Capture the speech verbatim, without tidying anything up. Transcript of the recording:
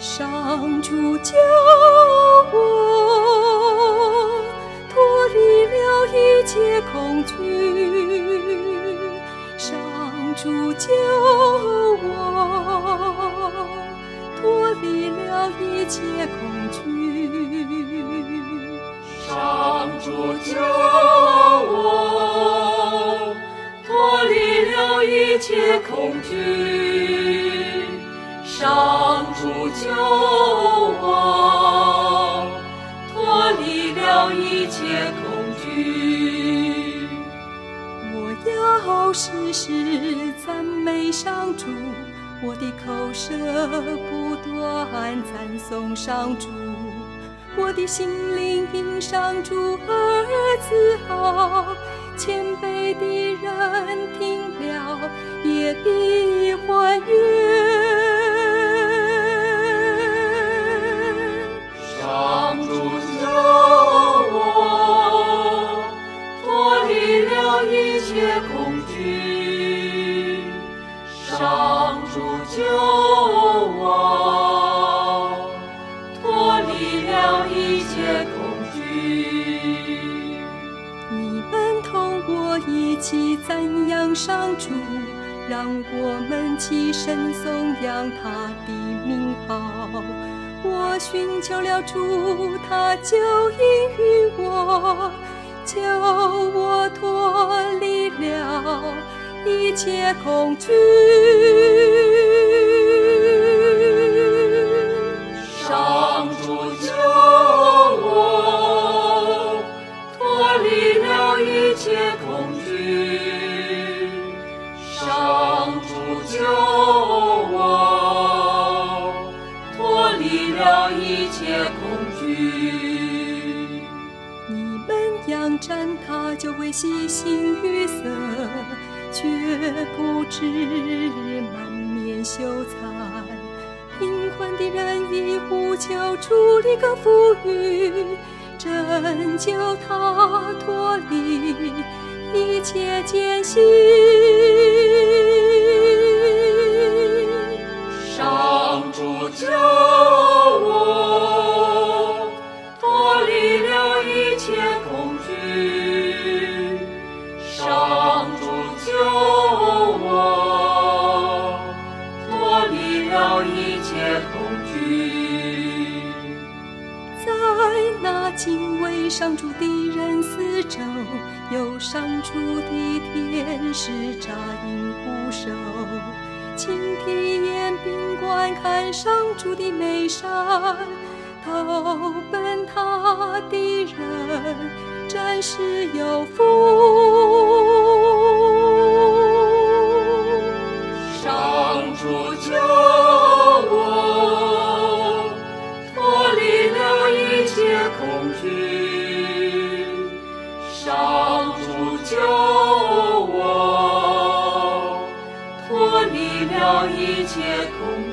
上主救我，脱离了一切恐惧。上主救我，脱离了一切恐惧。 上主救我，脱离了一切恐惧。上主救我，脱离了一切恐惧。 我要时时赞美上主，我的口舌不断赞颂上主，我的心灵因上主而自豪。谦卑的人听了也必欢悦。 上主救我，脱离了一切恐惧。上主救我，脱离了一切恐惧。 你们同我一起赞扬上主，让我们齐声颂扬他的名号。我寻求了主，他就应允我，救我脱离了一切恐惧。 上主救我，脱离了一切恐惧。上主救我，脱离了一切恐惧。 你们仰战他，就会喜形于色，却不知满面羞惭。贫困的人以呼求主立刻富裕，拯救他脱离一切艰辛。 上主救我，脱离了一切恐惧。上主救我，脱离了一切恐惧。 在那敬畏上主的人四周，有上主的天使扎营护守，请体验并观看上主的美善，投奔他的人真是有福。 上主救我，脱离了一切恐惧。上主救我，脱离了一切恐惧。